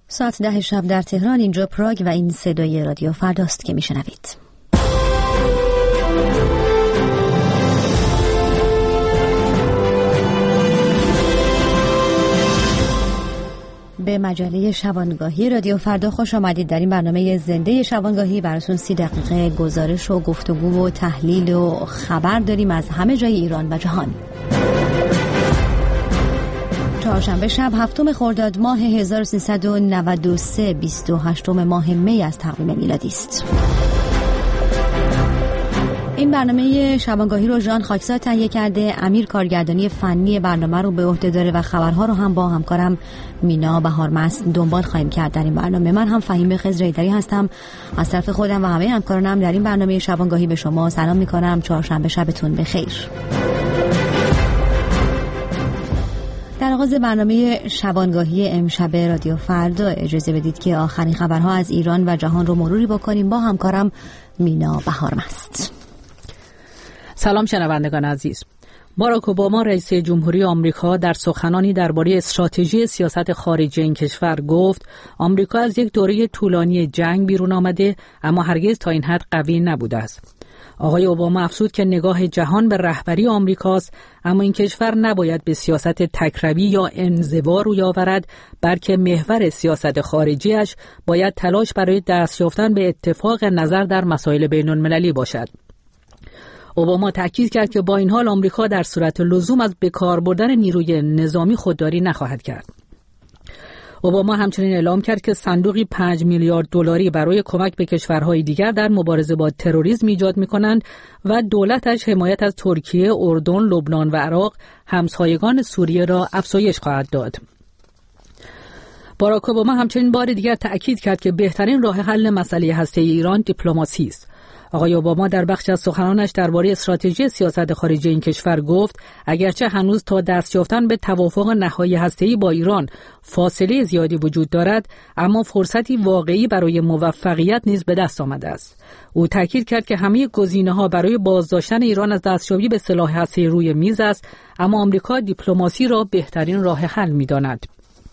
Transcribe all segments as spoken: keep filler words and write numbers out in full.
ساعت ده شب در تهران، اینجا پراگ و این صدای رادیو فرداست که میشنوید. به مجله شبانگاهی رادیو فردا خوش آمدید. در این برنامه زنده شبانگاهی براتون سی دقیقه گزارش و گفتگو و تحلیل و خبر داریم از همه جای ایران و جهان. چهارشنبه شب هفتم خرداد ماه هزار و سیصد و نود و سه، بیست و هشتم ماه می از تقویم میلادی است. این برنامه شبانگاهی رو ژان خاکسار تهیه کرده، امیر کارگردانی فنی برنامه رو به عهده داره و خبرها رو هم با همکارم مینا بهارمست دنبال خواهیم کرد در این برنامه. من هم فهیم خضرایدری هستم. از طرف خودم و همه همکارانم در این برنامه شبانگاهی به شما سلام میکنم. چهارشنبه شبتون بخیر. در آغاز برنامه شبانگاهی امشب رادیو فردا اجازه بدید که آخرین خبرها از ایران و جهان رو مروری بکنیم با همکارم مینا بهارمست. سلام شنوندگان عزیز. باراک اوباما رئیس جمهوری آمریکا در سخنانی درباره استراتژی سیاست خارجی این کشور گفت آمریکا از یک دوره طولانی جنگ بیرون آمده اما هرگز تا این حد قوی نبوده است. آقای اوباما افزود که نگاه جهان به رهبری آمریکاست اما این کشور نباید به سیاست تکروی یا انزوا روی آورد، بلکه محور سیاست خارجیش باید تلاش برای دست یافتن به اتفاق نظر در مسائل بین‌المللی باشد. اوباما تاکید کرد که با این حال آمریکا در صورت لزوم از بکار بردن نیروی نظامی خودداری نخواهد کرد. اوباما همچنین اعلام کرد که صندوقی پنج میلیارد دلاری برای کمک به کشورهای دیگر در مبارزه با تروریسم ایجاد می‌کنند و دولتش حمایت از ترکیه، اردن، لبنان و عراق همسایگان سوریه را افزایش خواهد داد. باراک اوباما همچنین بار دیگر تأکید کرد که بهترین راه حل مسئله هسته‌ای ایران دیپلماسی است. آقای اوباما در بخشی از سخنانش درباره استراتژی سیاست خارجی این کشور گفت اگرچه هنوز تا دست یافتن به توافق نهایی هسته‌ای با ایران فاصله زیادی وجود دارد اما فرصتی واقعی برای موفقیت نیز به دست آمده است. او تاکید کرد که همه گزینه‌ها برای بازداشتن ایران از دستیابی به سلاح هسته‌ای روی میز است اما آمریکا دیپلماسی را بهترین راه حل می‌داند.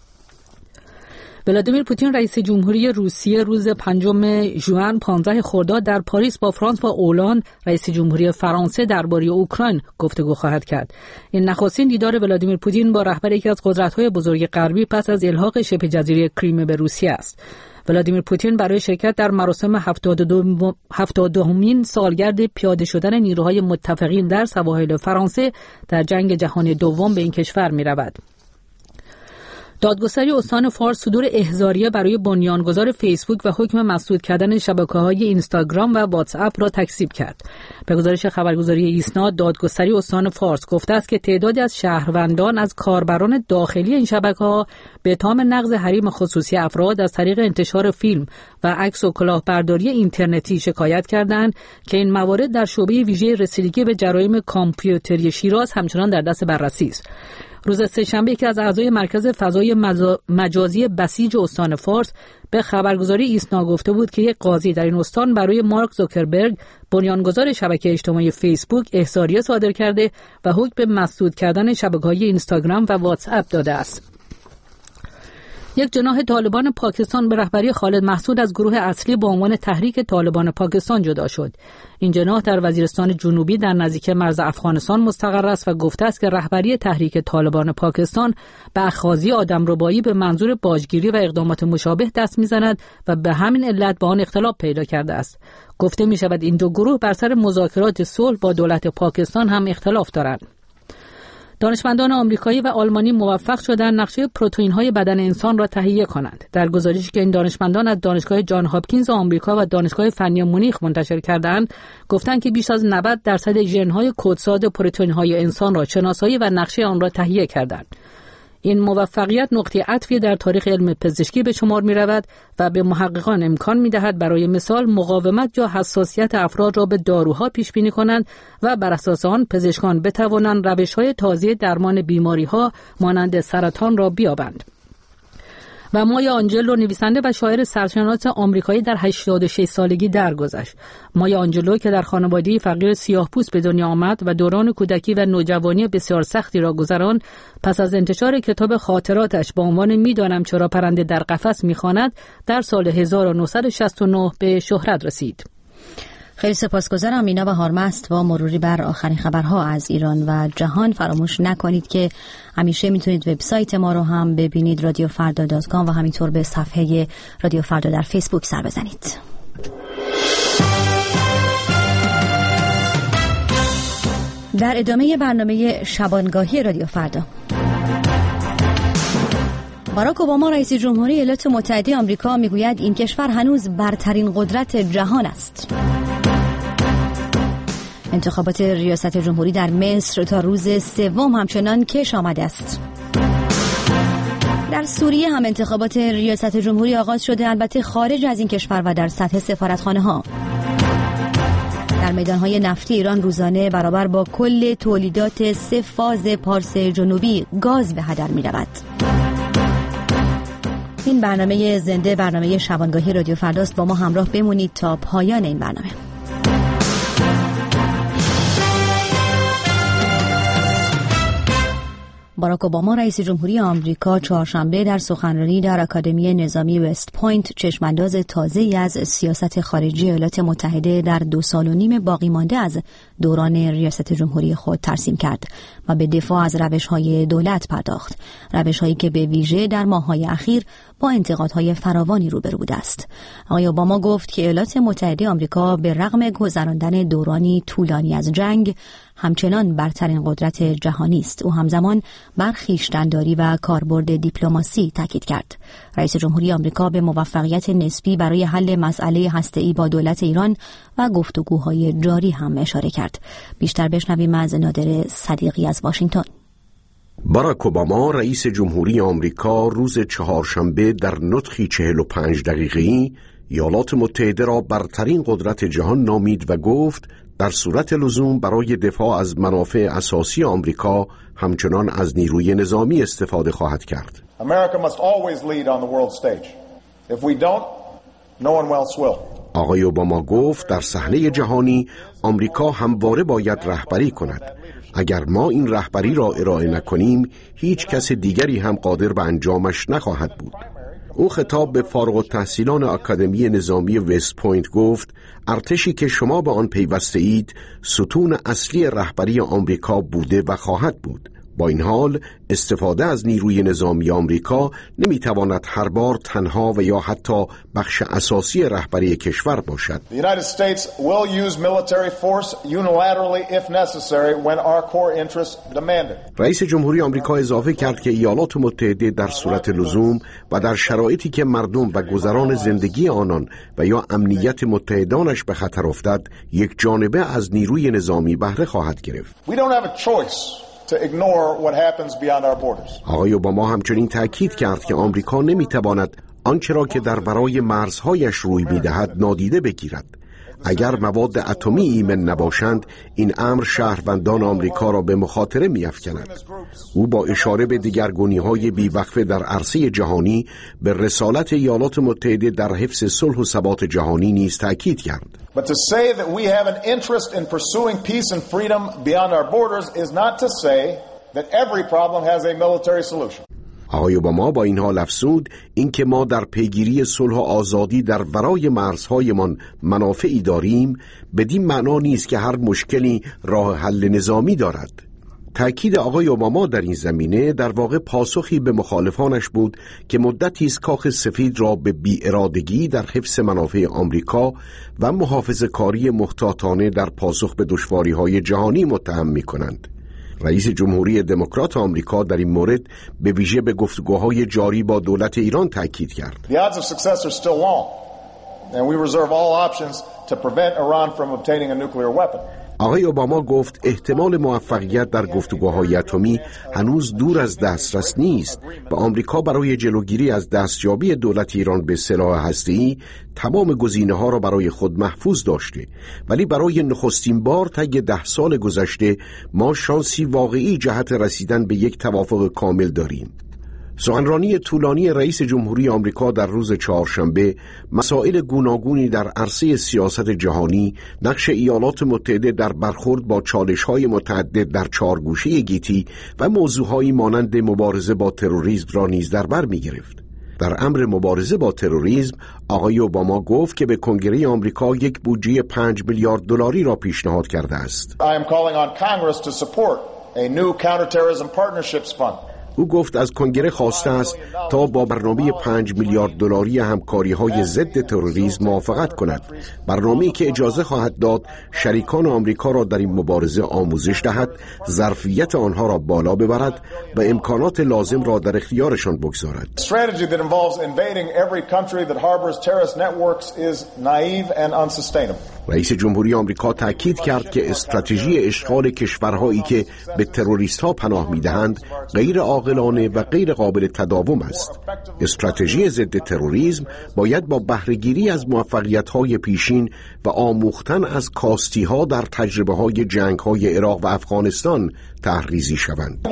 ولادیمیر پوتین رئیس جمهوری روسیه روز پنجم ژوئن پانزده خرداد در پاریس با فرانسوا اولاند رئیس جمهوری فرانسه درباره اوکراین گفتگو خواهد کرد. این نخستین دیدار ولادیمیر پوتین با رهبر یکی از قدرت‌های بزرگ غربی پس از الحاق شبه جزیره کریم به روسیه است. ولادیمیر پوتین برای شرکت در مراسم هفتاد و دومین سالگرد پیاده شدن نیروهای متفقین در سواحل فرانسه در جنگ جهانی دوم به این کشور می‌رود. دادگستری استان فارس صدور احضاریه برای بنیانگذار فیسبوک و حکم مسدود کردن شبکه‌های اینستاگرام و واتس اپ را تکذیب کرد. به گزارش خبرگزاری ایسنا، دادگستری استان فارس گفته است که تعدادی از شهروندان از کاربران داخلی این شبکه‌ها به اتهام نقض حریم خصوصی افراد از طریق انتشار فیلم و عکس و کلاهبرداری اینترنتی شکایت کردند که این موارد در شعبه ویژه رسیدگی به جرایم کامپیوتری شیراز همچنان در دست بررسی است. روز سه‌شنبه یکی از اعضای مرکز فضای مجازی بسیج استان فارس به خبرگزاری ایسنا گفته بود که یک قاضی در این استان برای مارک زوکربرگ بنیانگذار شبکه اجتماعی فیسبوک احضاریه صادر کرده و حکم به مسدود کردن شبکه‌های اینستاگرام و واتس اپ داده است. یک جناح طالبان پاکستان به رهبری خالد محسود از گروه اصلی با عنوان تحریک طالبان پاکستان جدا شد. این جناح در وزیرستان جنوبی در نزدیکی مرز افغانستان مستقر است و گفته است که رهبری تحریک طالبان پاکستان به اخاذی آدمربایی به منظور باجگیری و اقدامات مشابه دست می‌زند و به همین علت با آن اختلاف پیدا کرده است. گفته می‌شود این دو گروه بر سر مذاکرات صلح با دولت پاکستان هم اختلاف دارند. دانشمندان آمریکایی و آلمانی موفق شدند نقشه پروتئین‌های بدن انسان را تهیه کنند. در گزارشی که این دانشمندان از دانشگاه جان هاپکینز آمریکا و دانشگاه فنی مونیخ منتشر کردند، گفتند که بیش از نود درصد ژن‌های کدساز پروتئین‌های انسان را شناسایی و نقشه آن را تهیه کردند. این موفقیت نقطه عطفی در تاریخ علم پزشکی به شمار می رود و به محققان امکان می دهد برای مثال مقاومت یا حساسیت افراد را به داروها پیش بینی کنند و بر اساس آن پزشکان بتوانند روش‌های تازه درمان بیماری‌ها مانند سرطان را بیابند. و مایا آنجلو نویسنده و شاعر سرشناس آمریکایی در هشتاد و شش سالگی درگذشت. مایا آنجلو که در خانواده‌ای فقیر سیاه‌پوست به دنیا آمد و دوران کودکی و نوجوانی بسیار سختی را گذراند، پس از انتشار کتاب خاطراتش با عنوان میدانم چرا پرنده در قفس میخواند در سال هزار و نهصد و شصت و نه به شهرت رسید. خیلی سپاسگزارم مینا بهار مست با مروری بر آخرین خبرها از ایران و جهان. فراموش نکنید که همیشه میتونید وبسایت ما رو هم ببینید، رادیو فردا دات کام، و همینطور به صفحه رادیو فردا در فیسبوک سر بزنید. در ادامه برنامه شبانگاهی رادیو فردا، باراک اوباما رئیس جمهوری ایالات متحده آمریکا میگوید این کشور هنوز برترین قدرت جهان است. انتخابات ریاست جمهوری در مصر تا روز سوم همچنان کش آمده است. در سوریه هم انتخابات ریاست جمهوری آغاز شده، البته خارج از این کشور و در سطح سفارتخانه ها. در میدانهای نفتی ایران روزانه برابر با کل تولیدات سه فاز پارس جنوبی گاز به هدر می رود. این برنامه زنده، برنامه شبانگاهی رادیو فرداست. با ما همراه بمونید تا پایان این برنامه. باراک اوباما رئیس جمهوری آمریکا چهارشنبه در سخنرانی در آکادمی نظامی وست پوینت چشمانداز تازه‌ای از سیاست خارجی ایالات متحده در دو سال و نیم باقی مانده از دوران ریاست جمهوری خود ترسیم کرد و به دفاع از روش‌های دولت پرداخت، روش‌هایی که به ویژه در ماه‌های اخیر با انتقادهای فراوانی روبرو بوده است. آقای اوباما گفت که ایالات متحده آمریکا به رغم گذراندن دورانی طولانی از جنگ همچنان برترین قدرت جهانی است. او همزمان بر خویشتن‌داری و کاربرد دیپلماسی تاکید کرد. رئیس جمهوری آمریکا به موفقیت نسبی برای حل مسئله هسته‌ای با دولت ایران و گفتگوهای جاری هم اشاره کرد. بیشتر بشنویم از نادر صدیقی از واشنگتن. باراک اوباما رئیس جمهوری آمریکا روز چهارشنبه در نطقی چهل و پنج دقیقه‌ای ایالات متحده را برترین قدرت جهان نامید و گفت در صورت لزوم برای دفاع از منافع اساسی آمریکا همچنان از نیروی نظامی استفاده خواهد کرد. America must always lead on the world stage. If we don't, no one else will. آقای اوباما گفت در صحنه جهانی آمریکا همواره باید رهبری کند. اگر ما این رهبری را ارائه نکنیم، هیچ کس دیگری هم قادر به انجامش نخواهد بود. او خطاب به فارغ التحصیلان آکادمی نظامی وست پوینت گفت ارتشی که شما به آن پیوسته اید ستون اصلی رهبری آمریکا بوده و خواهد بود. با این حال استفاده از نیروی نظامی آمریکا نمیتواند هر بار تنها و یا حتی بخش اساسی رهبری کشور باشد. The United States will use military force unilaterally if necessary when our core interests demand it. رئیس جمهوری آمریکا اضافه کرد که ایالات متحده در صورت لزوم و در شرایطی که مردم و گذران زندگی آنان و یا امنیت متحدانش به خطر افتد، یک جانبه از نیروی نظامی بهره خواهد گرفت. We don't have a choice to ignore what happens beyond our borders. آقای اوباما همچنین تأکید کرد که آمریکا نمیتواند آنچه را که در برای مرزهایش روی میدهد نادیده بگیرد. اگر مواد اتمی ایمن نباشند، این امر شهروندان آمریکا را به مخاطره می‌افکند. او با اشاره به دگرگونی‌های بی‌وقفه در عرصه جهانی به رسالت ایالات متحده در حفظ صلح و ثبات جهانی نیز تأکید کرد. But to say that we have an interest in pursuing peace and freedom beyond our borders is not to say that every problem has a military solution. آقای اوباما با این حال افزود اینکه ما در پیگیری صلح و آزادی در ورای مرزهایمان منافعی داریم بدین معنا نیست که هر مشکلی راه حل نظامی دارد. تأکید آقای اوباما در این زمینه در واقع پاسخی به مخالفانش بود که مدتی است کاخ سفید را به بی‌ارادگی در حفظ منافع آمریکا و محافظه‌کاری محتاطانه در پاسخ به دشواری‌های جهانی متهم می‌کنند. رئیس جمهوری دموکرات آمریکا در این مورد به ویژه به گفتگوهای جاری با دولت ایران تاکید کرد. The odds of success are still long and we reserve all options to prevent Iran from obtaining a nuclear weapon. آقای اوباما گفت احتمال موفقیت در گفتگوهای اتمی هنوز دور از دسترس نیست و آمریکا برای جلوگیری از دستیابی دولت ایران به سلاح هسته‌ای تمام گزینه‌ها را برای خود محفوظ داشته، ولی برای نخستین بار طی ده سال گذشته ما شانسی واقعی جهت رسیدن به یک توافق کامل داریم. سخنرانی طولانی رئیس جمهوری آمریکا در روز چهارشنبه مسائل گوناگونی در عرصه سیاست جهانی، نقش ایالات متحده در برخورد با چالش‌های متعدد در چهارگوشه گیتی و موضوعهایی مانند مبارزه با تروریسم را نیز در بر می‌گرفت. در امر مبارزه با تروریسم، آقای اوباما گفت که به کنگره آمریکا یک بودجه پنج میلیارد دلاری را پیشنهاد کرده است. I am calling on Congress to support a new counterterrorism partnerships fund. او گفت از کنگره خواسته است تا با برنامه پنج میلیارد دلاری همکاری‌های ضد تروریسم موافقت کند، برنامه‌ای که اجازه خواهد داد شریکان آمریکا را در این مبارزه آموزش دهد، ظرفیت آنها را بالا ببرد و امکانات لازم را در اختیارشان بگذارد. Strategy that involves invading every country that harbors terrorist networks is naive and unsustainable. رئیس جمهوری آمریکا تاکید کرد که استراتژی اشغال کشورهایی که به تروریست‌ها پناه می‌دهند غیر عاقلانه و غیر قابل تداوم است. استراتژی ضد تروریسم باید با بهره‌گیری از موفقیت‌های پیشین و آموختن از کاستی‌ها در تجربه‌های جنگ‌های عراق و افغانستان تحریزی شوند.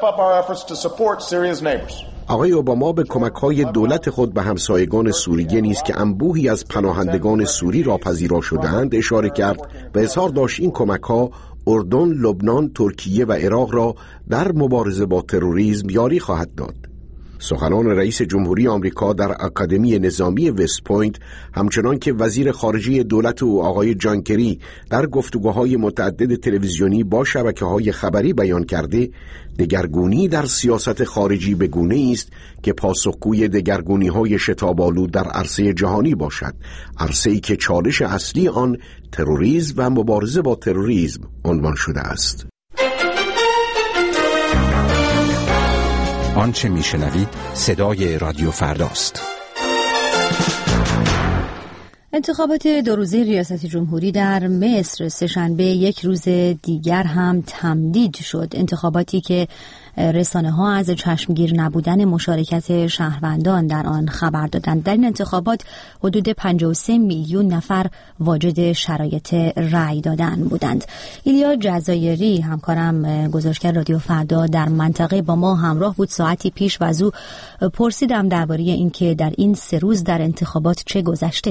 آقای اوباما به کمک‌های دولت خود به همسایگان سوریه نیز که انبوهی از پناهندگان سوری را پذیرا شده‌اند اشاره کرد و اظهار داشت این کمک‌ها اردن، لبنان، ترکیه و عراق را در مبارزه با تروریسم یاری خواهد داد. سخنان رئیس جمهوری آمریکا در اکادمی نظامی وست پوینت، همچنان که وزیر خارجه دولت او آقای جان کری در گفتگوهای متعدد تلویزیونی با شبکه‌های خبری بیان کرده، دگرگونی در سیاست خارجی به گونه‌ای است که پاسخگوی دگرگونی‌های شتاب‌آلود در عرصه جهانی باشد، عرصه‌ای که چالش اصلی آن تروریسم و مبارزه با تروریسم عنوان شده است. آنچه میشنوید صدای رادیو فرداست. انتخابات دو روزه ریاست جمهوری در مصر سه‌شنبه یک روز دیگر هم تمدید شد. انتخاباتی که رسانه‌ها از چشمگیر نبودن مشارکت شهروندان در آن خبر دادند. در این انتخابات حدود پنجاه و سه میلیون نفر واجد شرایط رأی دادن بودند. ایلیا جزایری همکارم گزارشگر رادیو فردا در منطقه با ما همراه بود ساعتی پیش و از او پرسیدم درباره اینکه در این سه روز در انتخابات چه گذشته.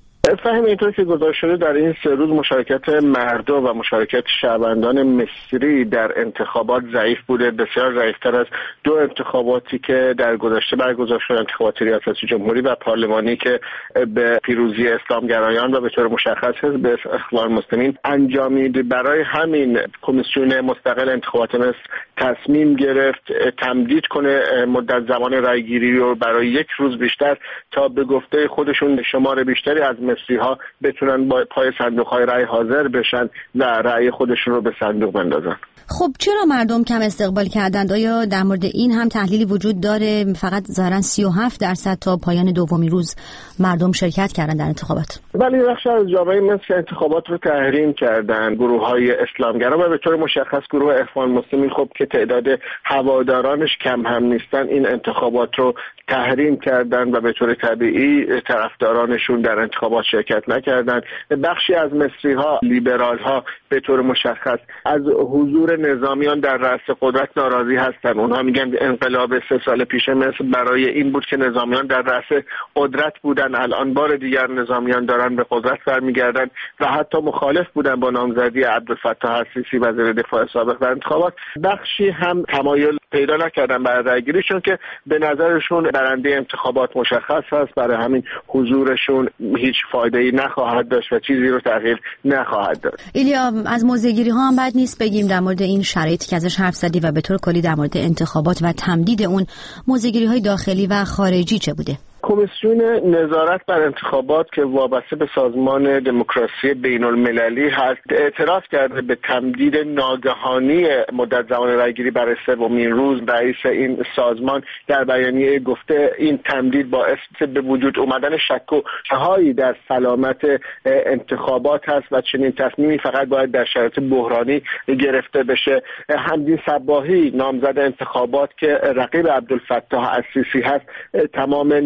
فهم اینطور که گزارش شده در این سه روز مشارکت مردم و مشارکت شهروندان مصری در انتخابات ضعیف بوده، بسیار ضعیفتر از دو انتخاباتی که در گذشته برگزار شد، انتخابات ریاست جمهوری و پارلمانی که به پیروزی اسلامگرایان و به طور مشخص حزب اخوان المسلمین انجامید. برای همین کمیسیون مستقل انتخابات مصر تصمیم گرفت تمدید کنه مدت زمان رأیگیری رو برای یک روز بیشتر تا به گفته خودشون شمار بیشتری از مصری‌ها بتونن با پای صندوق‌های رأی حاضر بشن و رأی خودشون رو به صندوق بندازن. خب چرا مردم کم استقبال کردند؟ آیا در مورد این هم تحلیلی وجود داره؟ فقط ظاهراً سی و هفت درصد تا پایان دومین روز مردم شرکت کردن در انتخابات. ولی بخش از جامعه مصر انتخابات رو تحریم کردن. گروه‌های اسلامگرا و به طور مشخص گروه اخوان المسلمین خب که تعداد هوادارانش کم هم نیستن این انتخابات رو تحریم کردن و به طور طبیعی طرفدارانشون در انتخابات شرکت نکردن. بخشی از مصری‌ها، لیبرال‌ها به طور مشخص از حضور نظامیان در رأس قدرت ناراضی هستن. اونها میگن انقلاب سه سال پیش مصر برای این بود که نظامیان در رأس قدرت بودن، الان بار دیگر نظامیان دارن به قدرت برمیگردن و حتی مخالف بودن با نامزدی عبدالفتاح السیسی وزیر دفاع سابق در انتخابات. بخشی هم تمایل پیدا نکردن برای رأیگیری چون که به نظرشون برنده انتخابات مشخص هست، برای همین حضورشون هیچ فایده‌ای نخواهد داشت و چیزی رو تغییر نخواهد داد. ایلیا، از موضع‌گیری ها هم بد نیست بگیم در مورد این شرایطی که ازش حرف زدی و به طور کلی در مورد انتخابات و تمدید اون موضع‌گیری‌های داخلی و خارجی چه بوده؟ کمیسیون نظارت بر انتخابات که وابسته به سازمان دموکراسی بین المللی هست اعتراض کرده به تمدید ناگهانی مدت زمان رأیگیری برای سومین روز. رئیس این سازمان در بیانیه گفته این تمدید باعث به وجود اومدن شک و شبهه‌ای در سلامت انتخابات هست و چنین تصمیمی فقط باید در شرایط بحرانی گرفته بشه. حمدین صباحی نامزد انتخابات که رقیب عبدالفتاح السیسی هست تمام ناظران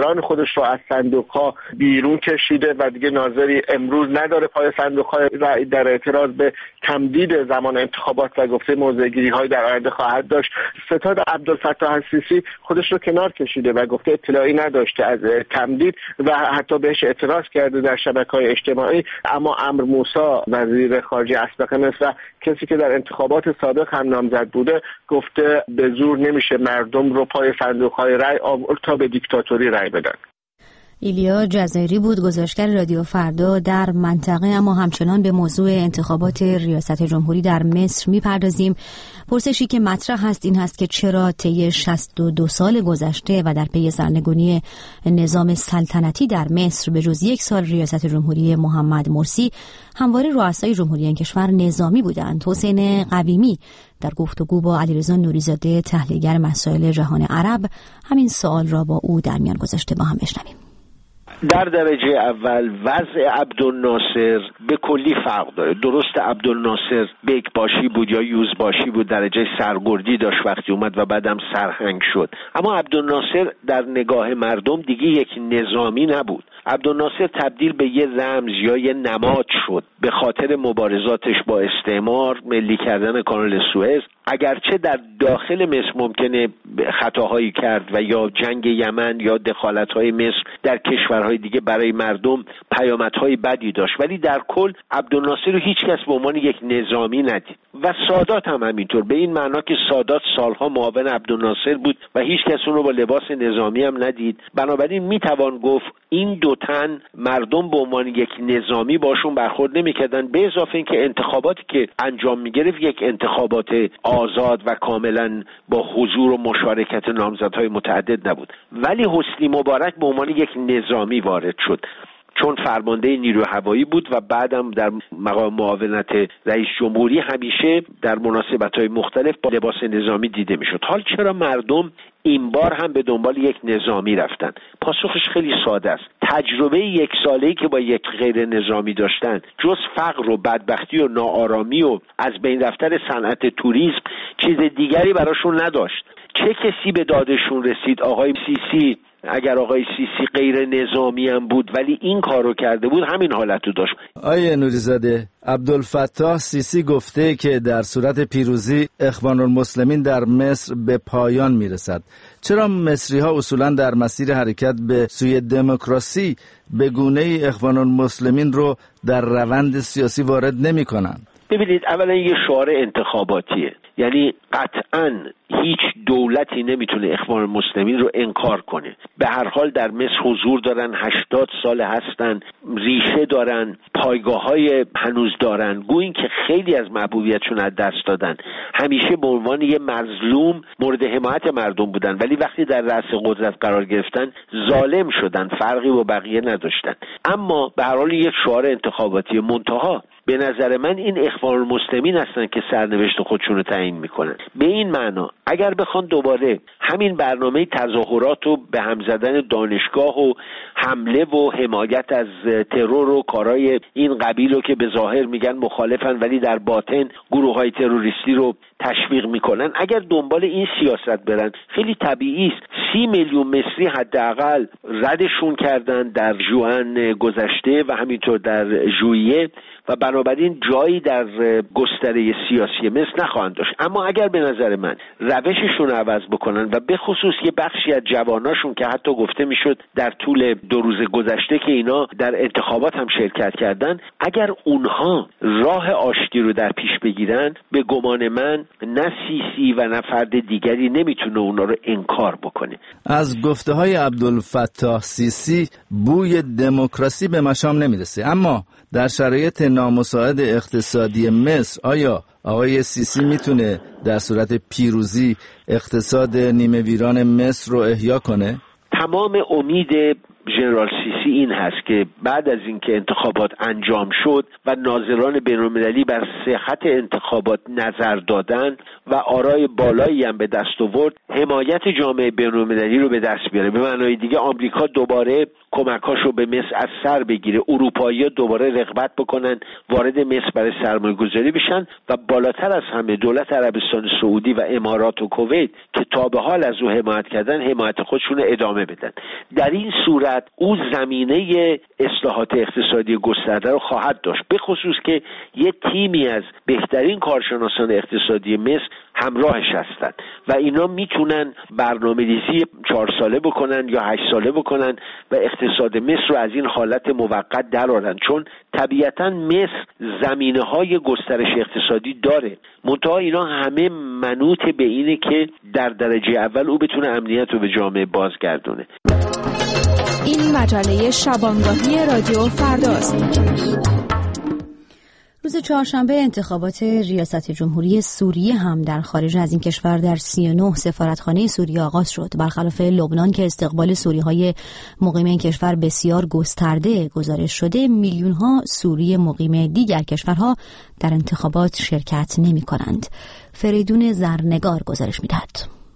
هواداران خودش رو از صندوق‌ها بیرون کشیده و دیگه ناظری امروز نداره پای صندوق‌های رأی در اعتراض به تمدید زمان انتخابات و گفته موضع‌گیری‌های در آینده خواهد داشت. ستاد عبدالفتاح السیسی خودش رو کنار کشیده و گفته اطلاعی نداشته از تمدید و حتی بهش اعتراض کرده در شبکه‌های اجتماعی. اما عمرو موسی وزیر خارجه اسبق مصر و کسی که در انتخابات سابق هم نامزد بوده گفته به زور نمیشه مردم رو پای صندوق‌های رأی آورد تا به دیکتاتوری رأی بدن. ایلیا جزایری بود، گزارشگر رادیو فردا در منطقه. اما همچنان به موضوع انتخابات ریاست جمهوری در مصر میپردازیم. پرسشی که مطرح هست این هست که چرا طی شصت و دو سال گذشته و در پی سرنگونی نظام سلطنتی در مصر به جز یک سال ریاست جمهوری محمد مرسی همواره رؤسای جمهوری این کشور نظامی بودند. حسین قویمی در گفتگو با علیرضا نوریزاده تحلیلگر مسائل جهان عرب همین سوال را با او در میان گذاشته. با هم بشنویم. در درجه اول وضع عبدالناصر به کلی فرق داره. درست عبدالناصر بیکباشی بود یا یوزباشی بود، درجه سرگردی داشت وقتی اومد و بعدم سرهنگ شد، اما عبدالناصر در نگاه مردم دیگه یک نظامی نبود. عبدالناصر تبدیل به یه رمز یا یه نماد شد به خاطر مبارزاتش با استعمار، ملی کردن کانال سوئز. اگرچه در داخل مصر ممکنه خطاهایی کرد و یا جنگ یمن یا دخالت‌های مصر در کشورهای دیگه برای مردم پیامدهای بدی داشت، ولی در کل عبدالناصر رو هیچ کس به عنوان یک نظامی ندید و سادات هم همینطور، به این معنا که سادات سالها معاون عبدالناصر بود و هیچ کس اون رو با لباس نظامی هم ندید. بنابراین میتوان گفت این دو تن مردم به عنوان یک نظامی باشون برخورد نمی‌کردن، به اضافه اینکه انتخاباتی که انجام می‌گرفت یک انتخابات آزاد و کاملا با حضور و مشارکت نامزدهای متعدد نبود. ولی حسنی مبارک به عنوان یک نظامی وارد شد چون فرمانده نیروی هوایی بود و بعدم در مقام معاونت رئیس جمهوری همیشه در مناسبت‌های مختلف با لباس نظامی دیده میشد. حال چرا مردم این بار هم به دنبال یک نظامی رفتن؟ پاسخش خیلی ساده است. تجربه یک ساله‌ای که با یک غیر نظامی داشتن جز فقر و بدبختی و ناآرامی و از بین رفتن صنعت توریسم چیز دیگری براشون نداشت. چه کسی به دادشون رسید؟ آقای سیسی. اگر آقای سیسی غیر نظامی هم بود ولی این کارو کرده بود همین حالتو داشت. آیه نوریزاده، عبدالفتاح سیسی گفته که در صورت پیروزی اخوان المسلمین در مصر به پایان میرسد. چرا مصری ها اصولا در مسیر حرکت به سوی دموکراسی به گونه ای اخوان المسلمین رو در روند سیاسی وارد نمی کنند؟ ببینید، اولا یه شعار انتخاباتیه، یعنی قطعاً هیچ دولتی نمیتونه اخوان المسلمین رو انکار کنه. به هر حال در مصر حضور دارن، هشتاد سال هستن، ریشه دارن، پایگاه‌های هنوز دارن، گویین که خیلی از محبوبیتشون از دست دادن. همیشه به عنوان یه مظلوم مورد حمایت مردم بودن، ولی وقتی در رأس قدرت قرار گرفتن ظالم شدن، فرقی با بقیه نداشتن. اما به هر حال یک شعار انتخاباتی منتها به نظر من این اخوان المسلمین هستن که سرنوشت خودشون رو تعیین میکنن. به این معنا اگر بخوان دوباره همین برنامه تظاهرات و به هم زدن دانشگاه و حمله و حمایت از ترور و کارهای این قبیل رو که به ظاهر میگن مخالفن ولی در باطن گروه‌های تروریستی رو تشویق میکنن، اگر دنبال این سیاست برن خیلی طبیعی است سی میلیون مصری حداقل ردشون کردن در ژوئن گذشته و همینطور در ژوئیه و بنابراین جایی در گستره سیاسی مصر نخواهند داشت. اما اگر به نظر من روششون عوض بکنن و به خصوص یه بخشی از جواناشون که حتی گفته میشد در طول دو روز گذشته که اینا در انتخابات هم شرکت کردن، اگر اونها راه آشتی رو در پیش بگیرن، به گمان من نه سیسی و نه فرد دیگری نمیتونه اونا رو انکار بکنه. از گفته های عبدالفتاح سیسی بوی دموکراسی به مشام نمیرسه، اما در شرایط نامساعد اقتصادی مصر آیا آقای سیسی میتونه در صورت پیروزی اقتصاد نیمه ویران مصر رو احیا کنه؟ تمام امید ژنرال سیسی این هست که بعد از اینکه انتخابات انجام شد و ناظران بین‌المللی بر صحت انتخابات نظر دادن و آرای بالایی هم به دست آورد، حمایت جامعه بین‌المللی رو به دست بیاره. به معنای دیگه آمریکا دوباره کمکاشو به مصر از سر بگیره، اروپایی‌ها دوباره رغبت بکنن وارد مصر برای سرمایه‌گذاری بشن و بالاتر از همه دولت عربستان سعودی و امارات و کویت که تا به حال از او حمایت کردن، حمایت خودشون ادامه بدن. در این صورت او زمینه اصلاحات اقتصادی گسترده رو خواهد داشت، به خصوص که یه تیمی از بهترین کارشناسان اقتصادی مصر همراهش هستن و اینا میتونن برنامه‌ریزی چهار ساله بکنن یا هشت ساله بکنن و اقتصاد مصر رو از این حالت موقت درآورن، چون طبیعتاً مصر زمینه‌های گسترش اقتصادی داره، منتها اینا همه منوط به اینه که در درجه اول او بتونه امنیت رو به جامعه بازگردونه. این مجله شبانگاهی رادیو فرداست. روز چهارشنبه انتخابات ریاست جمهوری سوریه هم در خارج از این کشور در سی و نه سفارتخانه سوریه آغاز شد. برخلاف لبنان که استقبال سوری‌های مقیم این کشور بسیار گسترده گزارش شده، میلیون‌ها سوری مقیم دیگر کشورها در انتخابات شرکت نمی‌کنند. فریدون زرنگار گزارش می‌دهد.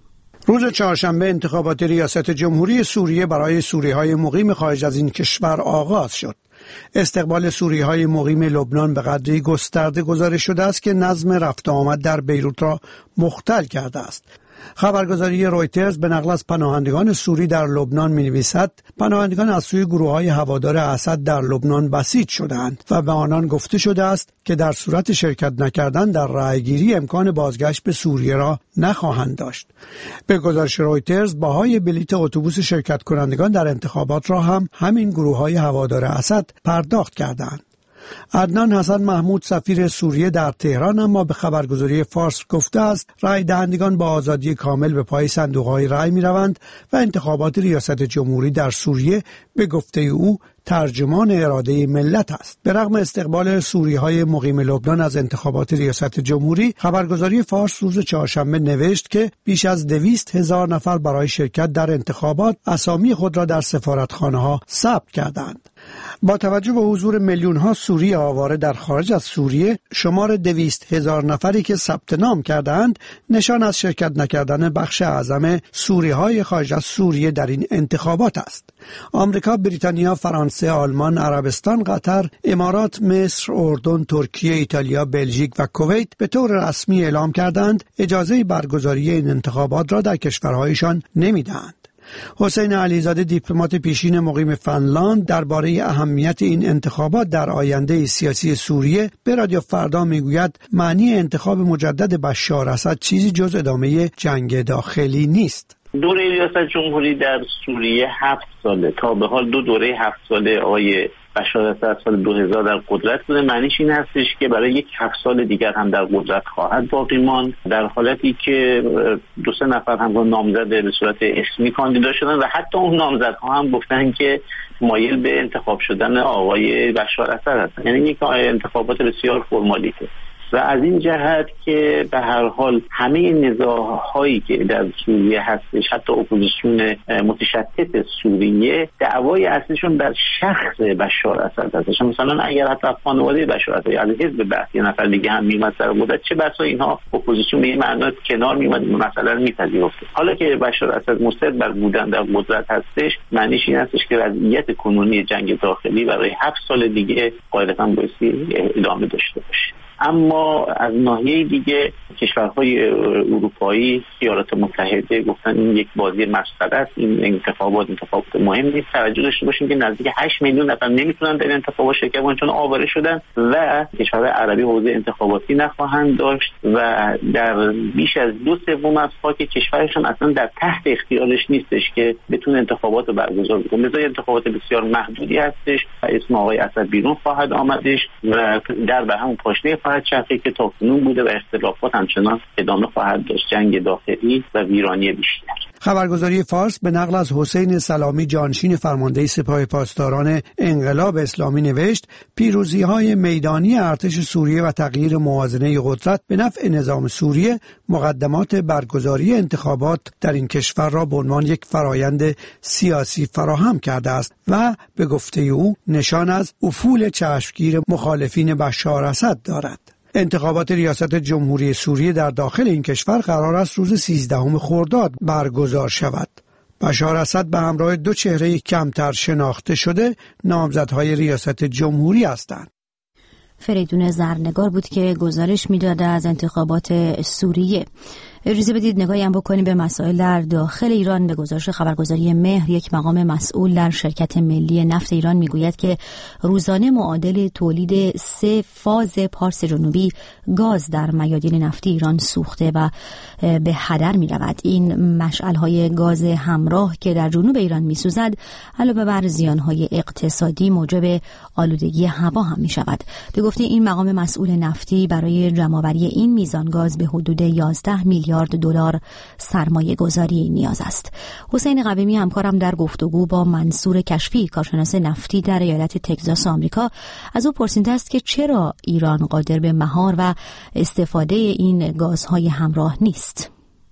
روز چهارشنبه انتخابات ریاست جمهوری سوریه برای سوری‌های مقیم خارج از این کشور آغاز شد. استقبال سوری‌های مقیم لبنان به قدری گسترده گزارش شده است که نظم رفت و آمد در بیروت را مختل کرده است. خبرگزاری رویترز به نقل از پناهندگان سوری در لبنان می‌نویسد پناهندگان از سوی گروه‌های هوادار اسد در لبنان بسیج شدند و به آنان گفته شده است که در صورت شرکت نکردن در رأیگیری امکان بازگشت به سوریه را نخواهند داشت. به گزارش رویترز بهای بلیت اتوبوس شرکت کنندگان در انتخابات را هم همین گروه‌های هوادار اسد پرداخت کردند. عدنان حسن محمود سفیر سوریه در تهران اما به خبرگزاری فارس گفته است رای دهندگان با آزادی کامل به پای صندوق‌های رای می‌روند و انتخابات ریاست جمهوری در سوریه به گفته او ترجمان اراده ملت است. به رغم استقبال سوری‌های مقیم لبنان از انتخابات ریاست جمهوری، خبرگزاری فارس روز چهارشنبه نوشت که بیش از دویست هزار نفر برای شرکت در انتخابات اسامی خود را در سفارتخانه‌ها ثبت کردند. با توجه به حضور میلیون‌ها سوری آواره در خارج از سوریه، شمار دویست هزار نفری که ثبت نام کردند نشان از شرکت نکردن بخش اعظم سوری‌های خارج از سوریه در این انتخابات است. آمریکا، بریتانیا، فرانسه، آلمان، عربستان، قطر، امارات، مصر، اردن، ترکیه، ایتالیا، بلژیک و کویت به طور رسمی اعلام کردند اجازه برگزاری این انتخابات را در کشورهایشان نمی‌دهند. حسین علیزاده دیپلمات پیشین مقیم فنلاند درباره اهمیت این انتخابات در آینده سیاسی سوریه به رادیو فردا میگوید معنی انتخاب مجدد بشار اسد چیزی جز ادامه جنگ داخلی نیست. دوره ریاست جمهوری در سوریه هفت ساله، تا به حال دو دوره هفت ساله آقای بشار اسد سال دو هزار در قدرت بوده. معنیش این هستش که برای یک هفت سال دیگر هم در قدرت خواهد باقی ماند، در حالتی که دو سه نفر هم نامزد به صورت اسمی کاندیدا شدن و حتی اون نامزدها هم گفتن که مایل به انتخاب شدن آقای بشار اسد هستن. یعنی یک انتخابات بسیار فرمالیته و از این جهت که به هر حال همه نزاع‌هایی که در سوریه هستش، حتی اپوزیسیون متشتت سوریه، دعوای اصلیشون بر شخص بشار اسد هستش. مثلا اگر حتی خانواده بشار اسد از حزب بعث یا نفر دیگه هم میومد سر قدرت، چه بسا اینها اپوزیسیون به این معنا کنار میومد مثلا میپذیرفت. حالا که بشار اسد مصر بر بودن در قدرت هستش، معنیش این هستش که وضعیت کنونی جنگ داخلی برای هفت سال دیگه قاعدتاً بایستی ادامه داشته باشه. اما از ناحیه دیگه کشورهای اروپایی، ایالات متحده گفتن این یک بازی مسخره است، این انتخابات انتخابات مهم نیست. توجه داشته باشیم که نزدیک هشت میلیون نفر نمیتونن در انتخابات شرکت کنن چون آواره شدن و کشورهای عربی حوزه انتخاباتی نخواهند داشت و در بیش از دو سوم از خاک کشورشون اصلا در تحت اختیارش نیستش که بتونه انتخابات رو برگزار کنه. لذا انتخابات بسیار محدودی هستش و اسم آقای اسد بیرون خواهد آمدش و در به همون پاشنه خواهد چرخید که تا کنون بوده و اختلافات همچنان ادامه خواهد داشت، جنگ داخلی و ویرانی بیشتر. خبرگزاری فارس به نقل از حسین سلامی جانشین فرمانده سپاه پاسداران انقلاب اسلامی نوشت پیروزی‌های میدانی ارتش سوریه و تغییر موازنه قدرت به نفع نظام سوریه مقدمات برگزاری انتخابات در این کشور را به عنوان یک فرایند سیاسی فراهم کرده است و به گفته او نشان از افول چشمگیر مخالفین بشار اسد دارد. انتخابات ریاست جمهوری سوریه در داخل این کشور قرار است روز سیزدهم خرداد برگزار شود. بشار اسد به همراه دو چهره کمتر شناخته شده نامزدهای ریاست جمهوری هستند. فریدون زرنگار بود که گزارش میداد از انتخابات سوریه. اجازه بدید نگاهی هم بکنیم به مسائل در داخل ایران. به گزارش خبرگزاری مهر، یک مقام مسئول در شرکت ملی نفت ایران میگوید که روزانه معادل تولید سه فاز پارس جنوبی گاز در میادین نفتی ایران سوخته و به هدر می رود. این مشعل‌های گاز همراه که در جنوب ایران می سوزد علاوه بر زیان‌های اقتصادی موجب آلودگی هوا هم می شود. به گفته این مقام مسئول نفتی برای جمع‌آوری این میزان گاز به حدود یازده میلیارد دلار سرمایه گذاری نیاز است. حسین قویمی همکارم در گفتگو با منصور کشفی کارشناس نفتی در ایالت تگزاس آمریکا از او پرسیده است که چرا ایران قادر به مهار و استفاده این گازهای همراه نیست.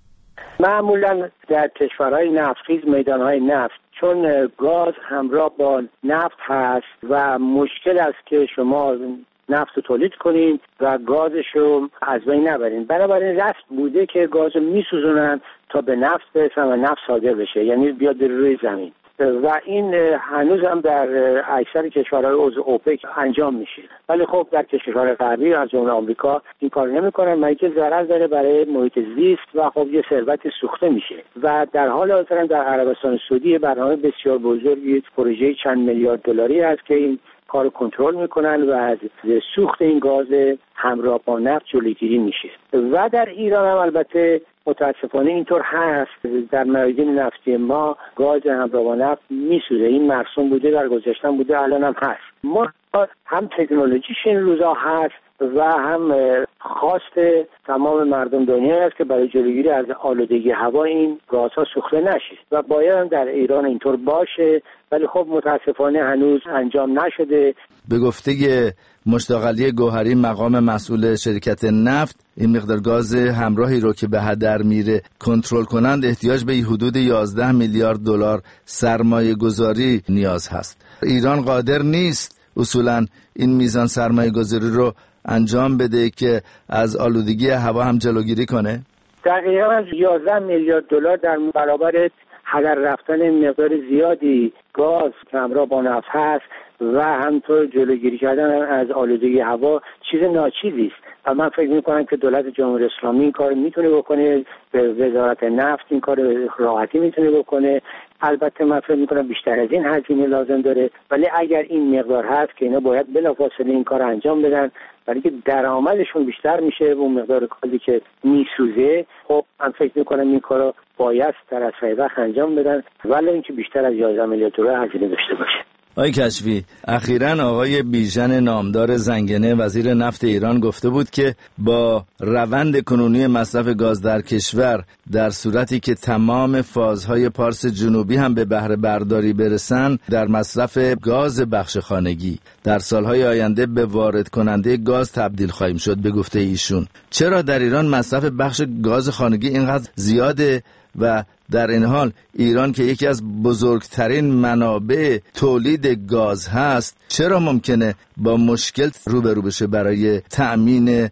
معمولا در کشورهای نفتخیز میدانهای نفت چون گاز همراه با نفت هست و مشکل است که شما نفت رو تولید کنین و گازش رو از بین نبرین، بنابراین رسم بوده که گاز رو میسوزونن تا به نفت برسن و نفت صادر بشه، یعنی بیاد روی زمین و این هنوز هم در اکثر کشورهای عضو اوپک انجام میشه. ولی خب در کشورهای غربی از جمله آمریکا این کار نمیکنن، مگر که ضرر داره برای محیط زیست و خب یه ثروت سوخته میشه. و در حال حاضر در عربستان سعودی برنامه بسیار بزرگی پروژه چند میلیارد دلاری هست که این کارو کنترل میکنن و از سوخت این گاز همراه با نفت جلوگیری میشه. و در ایران هم البته متاسفانه اینطور هست، در میادین نفتی ما گاز همراه با نفت میسوزه. این مرسوم بوده، در گذشته بوده، الان هم هست. ما هم تکنولوژیش این روزا هست و هم خواست تمام مردم دنیا است که برای جلوگیری از آلودگی هوا این گازها سوخته نشه و باید هم در ایران اینطور باشه، ولی خب متاسفانه هنوز انجام نشده. به گفته مشتاق علی گوهری مقام مسئول شرکت نفت، این مقدار گاز همراهی رو که به هدر میره کنترل کنند احتیاج به حدود یازده میلیارد دلار سرمایه گذاری نیاز هست. ایران قادر نیست اصولا این میزان سرمایه گذاری رو انجام بده که از آلودگی هوا هم جلوگیری کنه؟ دقیقاً از یازده میلیارد دلار در برابر هدر رفتن مقدار زیادی گاز که همراه با نفت هست و همطور جلوگیری کردن از آلودگی هوا چیز ناچیزی است و من فکر می‌کنم که دولت جمهوری اسلامی این کار میتونه بکنه، به وزارت نفت این کار راحتی میتونه بکنه. البته من فکر می‌کنم بیشتر از این هزینه لازم داره، ولی اگر این مقدار هست که اینا باید بلافاصله این کار انجام بدن، برای که درآمدشون بیشتر میشه و اون مقدار کاری که میسوزه. خب من فکر می‌کنم این کارو باید در اسرع وقت انجام بدن، ولی اینکه بیشتر از یازده میلیارد دلار هزینه داشته باشه. آقای کشفی، اخیراً آقای بیژن نامدار زنگنه وزیر نفت ایران گفته بود که با روند کنونی مصرف گاز در کشور در صورتی که تمام فازهای پارس جنوبی هم به بهره برداری برسن در مصرف گاز بخش خانگی در سالهای آینده به وارد کننده گاز تبدیل خواهیم شد. به گفته ایشون چرا در ایران مصرف بخش گاز خانگی اینقدر زیاده و در این حال ایران که یکی از بزرگترین منابع تولید گاز هست چرا ممکنه با مشکل روبرو بشه برای تأمین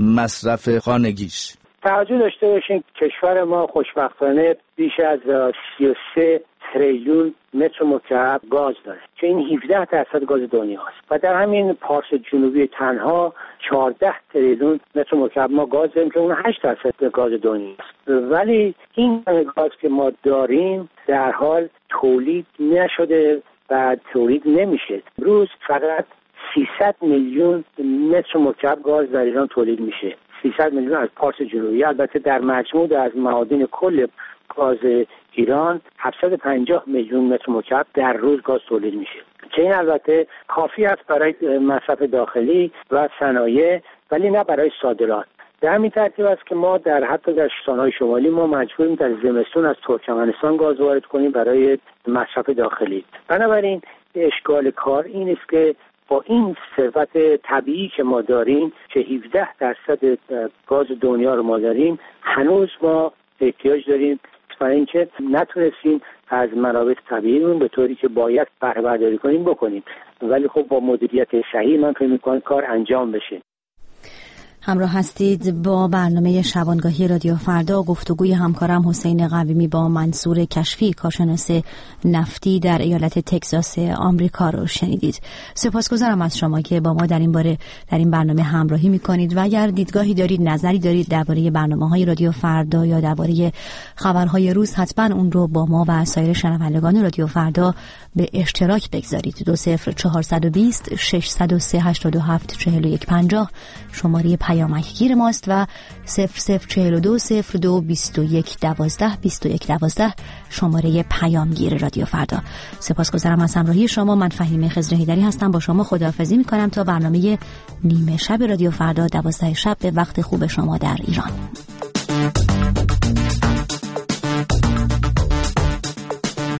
مصرف خانگیش؟ توجه داشته باشین کشور ما خوشبختانه بیش از سی و سه تریلیون متر مکعب گاز داره که این هفده درصد گاز دنیا است و در همین پارس جنوبی تنها چهارده تریلیون متر مکعب ما گاز داریم که اون هشت درصد گاز دنیا است. ولی این گاز که ما داریم در حال تولید نشده و تولید نمیشه. روز فقط سیصد میلیون متر مکعب گاز در ایران تولید میشه. سیصد میلیون از پارس جنوبی. البته در مجموع از معادن کل گاز ایران هفتصد و پنجاه میلیون متر مکعب در روز گاز تولید میشه که این البته کافی است برای مصرف داخلی و صنایع ولی نه برای صادرات. به همین ترتیب است که ما در حتی در استان‌های شمالی ما مجبوریم در زمستون از ترکمنستان گاز وارد کنیم برای مصرف داخلی. بنابراین اشکال کار این است که با این ثروت طبیعی که ما داریم که هفده درصد گاز دنیا رو ما داریم، هنوز ما احتیاج داریم برای اینکه نتونستیم از منابع طبیعیمون به طوری که باید بهره برداری کنیم بکنیم. ولی خب با مدیریت صحیح من فکر می‌کنم کار انجام بشه. همراه هستید با برنامه شبانگاهی رادیو فردا. گفتگوی همکارم حسین قویمی با منصور کشفی، کارشناس نفتی در ایالت تگزاس آمریکا رو شنیدید. سپاسگزارم از شما که با ما در این باره در این برنامه همراهی می‌کنید و اگر دیدگاهی دارید، نظری دارید درباره برنامه‌های رادیو فردا یا درباره خبرهای روز، حتما اون رو با ما و سایر شنوندگان رادیو فردا به اشتراک بگذارید. دو صفر چهارصد و بیست ششصد و سه هشتاد و هفت چهل و یک پنجاه شماره پیامکگیر ماست و صفر صفر چهل و دو صفر دو بیست و یک دوازده بیست و یک دوازده شماره پیامگیر رادیو فردا. سپاسگزارم از همراهی شما. من فهیمه خضرهیدری هستم. با شما خداحافظی میکنم تا برنامه نیمه شب رادیو فردا دوازده شب به وقت خوب شما در ایران.